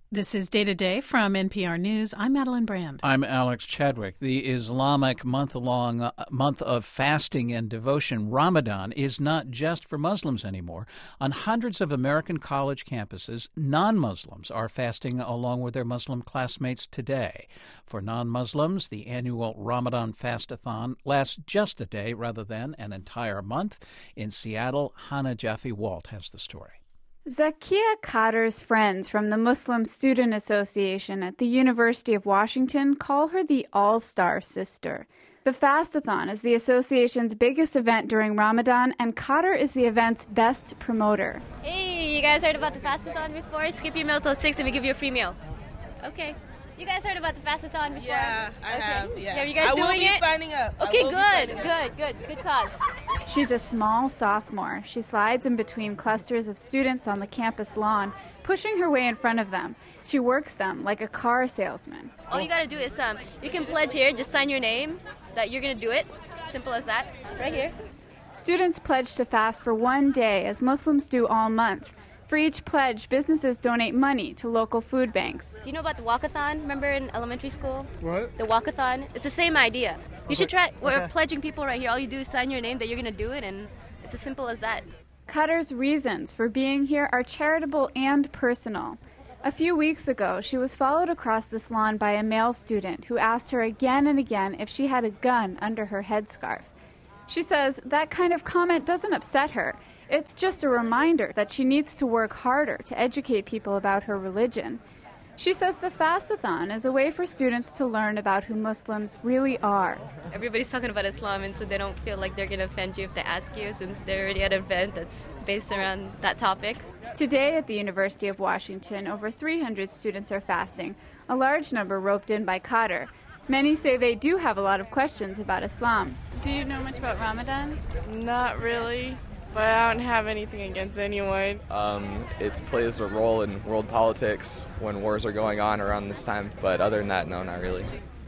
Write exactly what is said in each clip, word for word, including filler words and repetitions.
This is Day to Day from N P R News. I'm Madeline Brand. I'm Alex Chadwick. The Islamic month-long uh, month of fasting and devotion, Ramadan, is not just for Muslims anymore. On hundreds of American college campuses, non-Muslims are fasting along with their Muslim classmates today. For non-Muslims, the annual Ramadan Fast-a-thon lasts just a day rather than an entire month. In Seattle, Hannah Jaffe-Walt has the story. Zakia Khader's friends from the Muslim Student Association at the University of Washington call her the All-Star Sister. The Fast-a-thon is the association's biggest event during Ramadan, and Khader is the event's best promoter. Hey, you guys heard about the Fast-a-thon before? Skip your meal till six and we give you a free meal. Okay. You guys heard about the Fast-a-thon before? Yeah, I okay. have. Yeah. Are you guys I doing will be it? signing up. Okay, good, good, good, good cause. She's a small sophomore. She slides in between clusters of students on the campus lawn, pushing her way in front of them. She works them like a car salesman. All you gotta do is, um, you can pledge here, just sign your name, that you're gonna do it. Simple as that. Right here. Students pledge to fast for one day, as Muslims do all month. For each pledge, businesses donate money to local food banks. You know about the walkathon? Remember in elementary school? What? The walkathon? It's the same idea. You should try. We're Okay. pledging people right here. All you do is sign your name that you're going to do it, and it's as simple as that. Khader's reasons for being here are charitable and personal. A few weeks ago, she was followed across this lawn by a male student who asked her again and again if she had a gun under her headscarf. She says that kind of comment doesn't upset her. It's just a reminder that she needs to work harder to educate people about her religion. She says the Fast-a-thon is a way for students to learn about who Muslims really are. Everybody's talking about Islam, and so they don't feel like they're going to offend you if they ask you, since they're already at an event that's based around that topic. Today at the University of Washington, over three hundred students are fasting, a large number roped in by Khader. Many say they do have a lot of questions about Islam. Do you know much about Ramadan? Not really, but I don't have anything against anyone. Um, it plays a role in world politics when wars are going on around this time, but other than that, no, not really.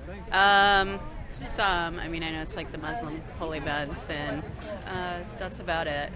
Um, some. I mean, I know it's like the Muslim holy month, and uh, that's about it.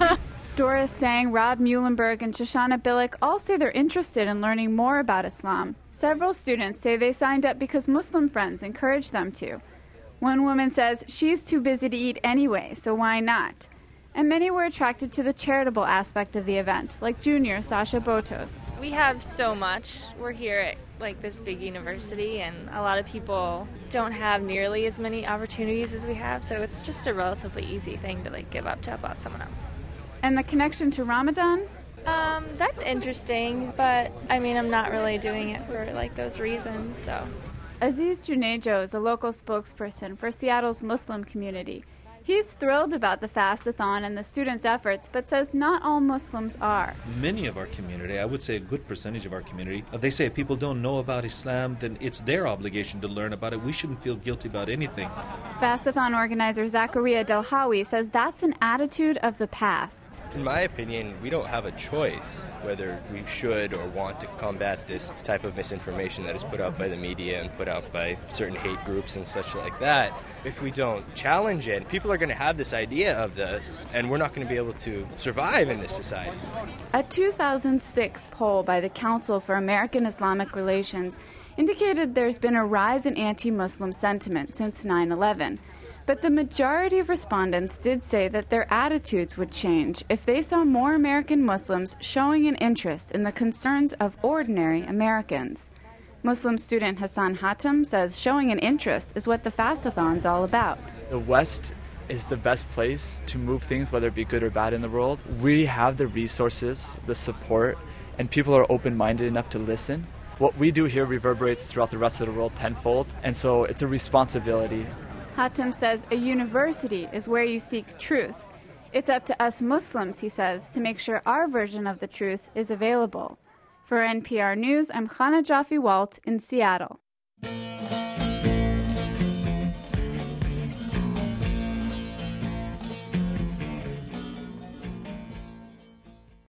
Doris Sang, Rob Muhlenberg, and Shoshana Billick all say they're interested in learning more about Islam. Several students say they signed up because Muslim friends encouraged them to. One woman says she's too busy to eat anyway, so why not? And many were attracted to the charitable aspect of the event, like junior Sasha Botos. We have so much. We're here at like this big university, and a lot of people don't have nearly as many opportunities as we have, so it's just a relatively easy thing to like give up to help out someone else. And the connection to Ramadan? Um, that's interesting, but I mean, I'm not really doing it for like those reasons, so. Aziz Junejo is a local spokesperson for Seattle's Muslim community. He's thrilled about the Fast-a-thon and the students' efforts, but says not all Muslims are. Many of our community, I would say a good percentage of our community, they say if people don't know about Islam, then it's their obligation to learn about it. We shouldn't feel guilty about anything. Fast-a-thon organizer Zakaria Delhawi says that's an attitude of the past. In my opinion, we don't have a choice whether we should or want to combat this type of misinformation that is put out by the media and put out by certain hate groups and such like that. If we don't challenge it, people are going to have this idea of this, and we're not going to be able to survive in this society. A two thousand six poll by the Council for American Islamic Relations indicated there's been a rise in anti-Muslim sentiment since nine eleven. But the majority of respondents did say that their attitudes would change if they saw more American Muslims showing an interest in the concerns of ordinary Americans. Muslim student Hassan Hatem says showing an interest is what the Fast-a-thon's all about. The West is the best place to move things, whether it be good or bad in the world. We have the resources, the support, and people are open-minded enough to listen. What we do here reverberates throughout the rest of the world tenfold, and so it's a responsibility. Hatem says a university is where you seek truth. It's up to us Muslims, he says, to make sure our version of the truth is available. For N P R News, I'm Hannah Jaffe-Walt in Seattle.